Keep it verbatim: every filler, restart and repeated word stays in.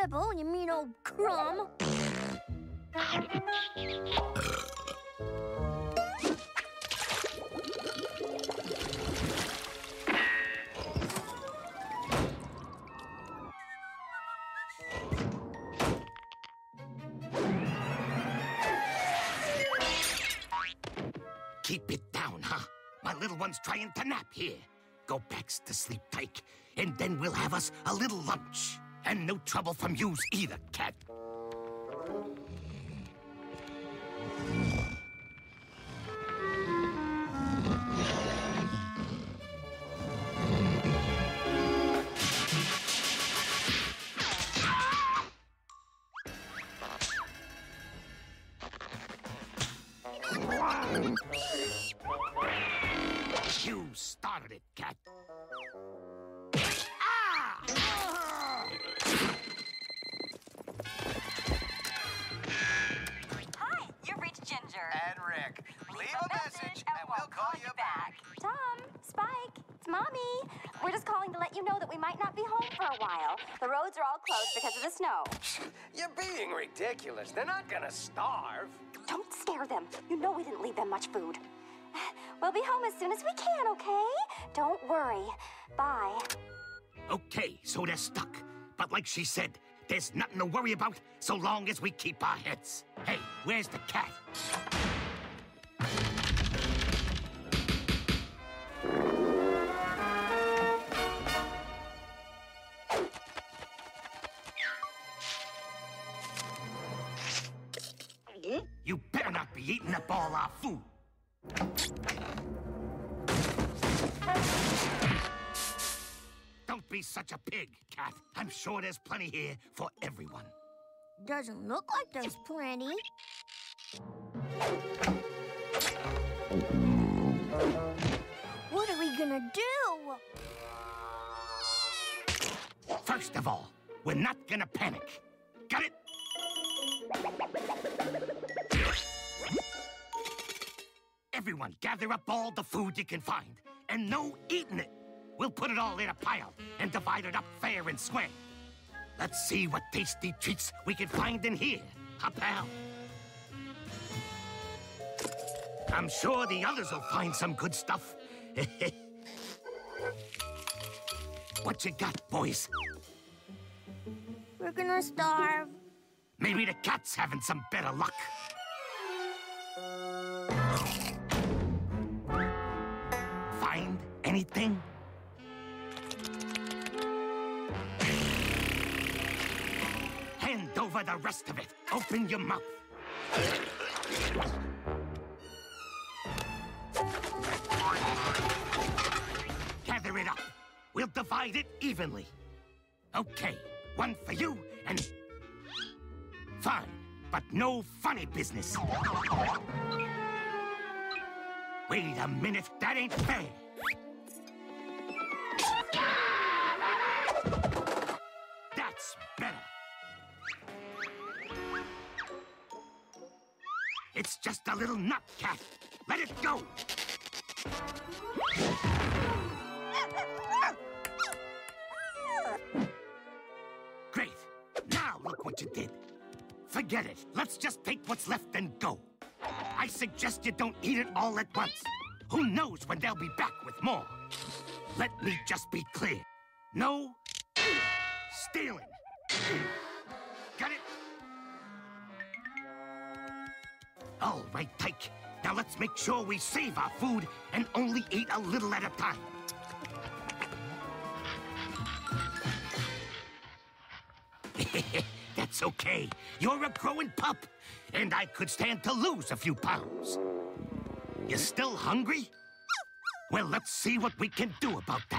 nibble, you mean old crumb. Keep it down, huh? My little one's trying to nap here. Go back to sleep, Tyke, and then we'll have us a little lunch. And no trouble from yous either, cat. You started it, cat. Ah! Hi, you've reached Ginger. And Rick. Leave a message, and we'll call you back. Tom, Spike, it's Mommy. We're just calling to let you know that we might not be home for a while. The roads are all closed because of the snow. You're being ridiculous. They're not gonna starve. Don't scare them. You know we didn't leave them much food. We'll be home as soon as we can, okay? Don't worry. Bye. Okay, so they're stuck. But like she said, there's nothing to worry about so long as we keep our heads. Hey, where's the cat? You better not be eating up all our food. Don't be such a pig, cat. I'm sure there's plenty here for everyone. Doesn't look like there's plenty. What are we gonna do? First of all, we're not gonna panic. Got it? Everyone, gather up all the food you can find, and no eating it. We'll put it all in a pile and divide it up fair and square. Let's see what tasty treats we can find in here, huh, pal? I'm sure the others will find some good stuff. What you got, boys? We're gonna starve. Maybe the cat's having some better luck. Find anything? Hand over the rest of it. Open your mouth. Gather it up. We'll divide it evenly. Okay, one for you and... Fine, but no funny business. Wait a minute, that ain't fair. That's better. It's just a little nut, cat. Let it go. Great. Now look what you did. Forget it. Let's just take what's left and go. I suggest you don't eat it all at once. Who knows when they'll be back with more? Let me just be clear. No stealing. Got it? All right, Tyke. Now let's make sure we save our food and only eat a little at a time. That's okay. You're a growing pup, and I could stand to lose a few pounds. You still hungry? Well, let's see what we can do about that.